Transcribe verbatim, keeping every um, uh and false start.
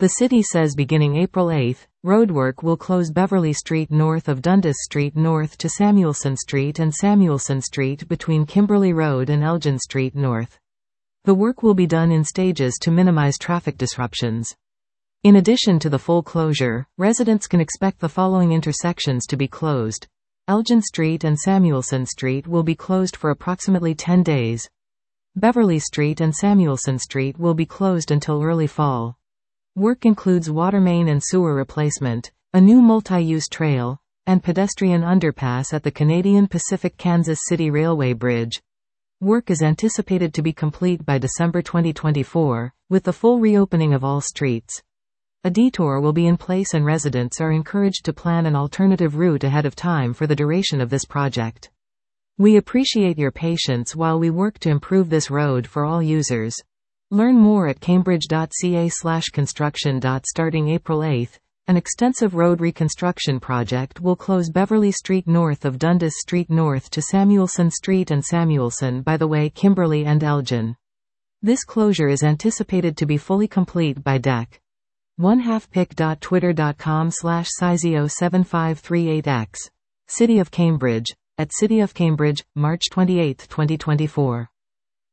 The city says beginning April eighth, roadwork will close Beverly Street north of Dundas Street north to Samuelson Street and Samuelson Street between Kimberly Road and Elgin Street north. The work will be done in stages to minimize traffic disruptions. In addition to the full closure, residents can expect the following intersections to be closed. Elgin Street and Samuelson Street will be closed for approximately ten days. Beverly Street and Samuelson Street will be closed until early fall. Work includes water main and sewer replacement, a new multi-use trail, and pedestrian underpass at the Canadian Pacific Kansas City Railway Bridge. Work is anticipated to be complete by December twenty twenty-four, with the full reopening of all streets. A detour will be in place and residents are encouraged to plan an alternative route ahead of time for the duration of this project. We appreciate your patience while we work to improve this road for all users. Learn more at cambridge.ca slash construction. Starting April eighth, an extensive road reconstruction project will close Beverly Street north of Dundas Street north to Samuelson Street and Samuelson by the way Kimberly and Elgin. This closure is anticipated to be fully complete by dec. one half pic dot twitter dot com slash sizio seven five three eight x. City of Cambridge, at City of Cambridge, March twenty-eighth, twenty twenty-four.